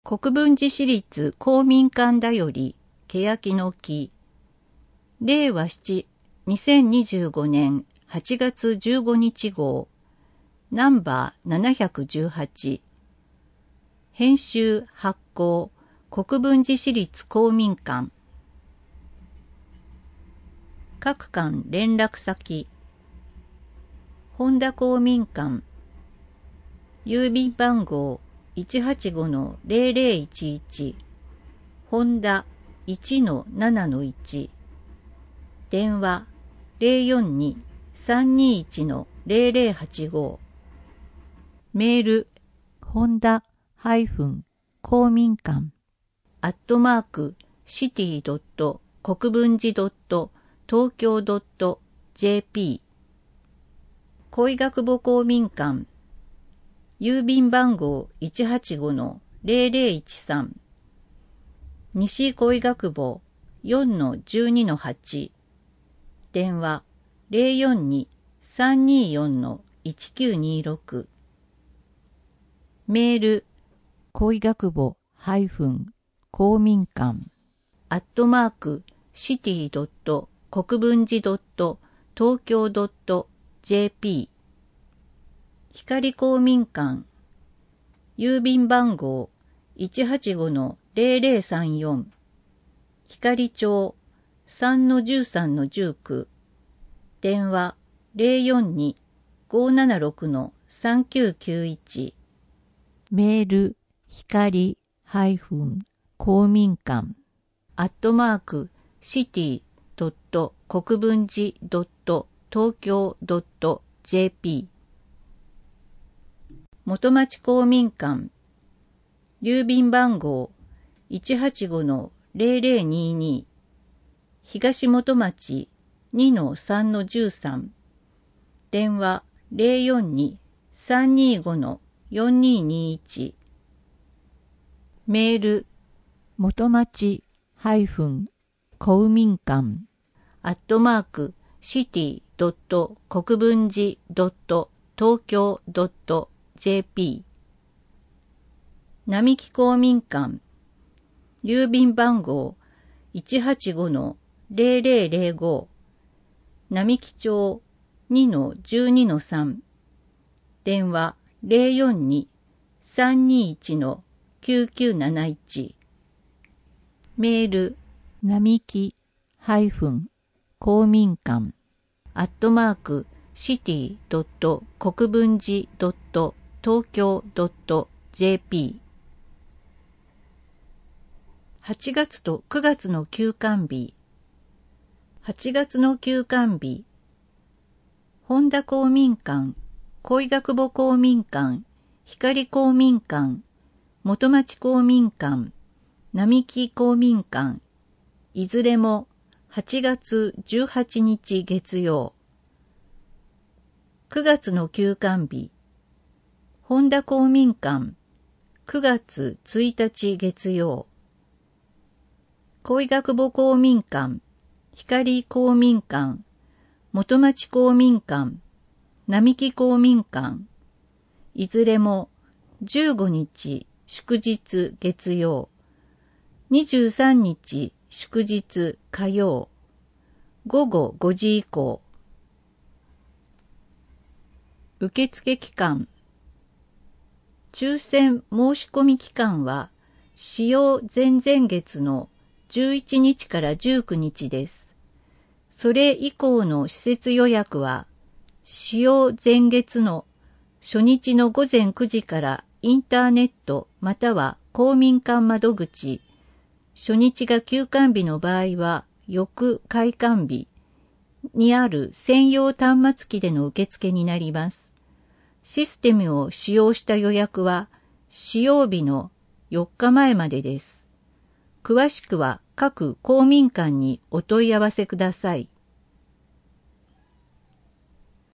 国分寺市立公民館だより、欅の木。令和7、2025年8月15日号。ナンバー718。編集発行、国分寺市立公民館。各館連絡先。本田公民館。郵便番号185-0011。本田 1-7-1。電話042-321-0085。メール、本田公民館@city.国分寺.東京.jp。恋学母公民館。郵便番号185-0013。西恋学母 4-12-8。電話042-324-1926。メール、恋学母公民館@city.国分寺.東京.jp。光公民館。郵便番号185-0034。光町 3-13-19。電話042-576-3991。メール、光公民館@city.国分寺.東京.jp。元町公民館。郵便番号185-0022。東元町 2-3-13。電話042-325-4221。メール、元町公民館@city.国分寺.東京.jp。並木公民館。郵便番号185-0005。並木町 2-12-3。電話042-321-9971。メール、並木公民館@city.国分寺.東京.jp。8月と9月の休館日。8月の休館日。本田公民館、恋学母公民館、光公民館、元町公民館、並木公民館、いずれも8月18日月曜。9月の休館日。本田公民館、9月1日月曜。恋学母公民館、光公民館、元町公民館、並木公民館、いずれも15日祝日月曜、23日祝日火曜、午後5時以降。受付期間。抽選申し込み期間は使用前々月の11日から19日です。それ以降の施設予約は、使用前月の初日の午前9時からインターネットまたは公民館窓口、初日が休館日の場合は、翌開館日にある専用端末機での受付になります。システムを使用した予約は、使用日の4日前までです。詳しくは各公民館にお問い合わせください。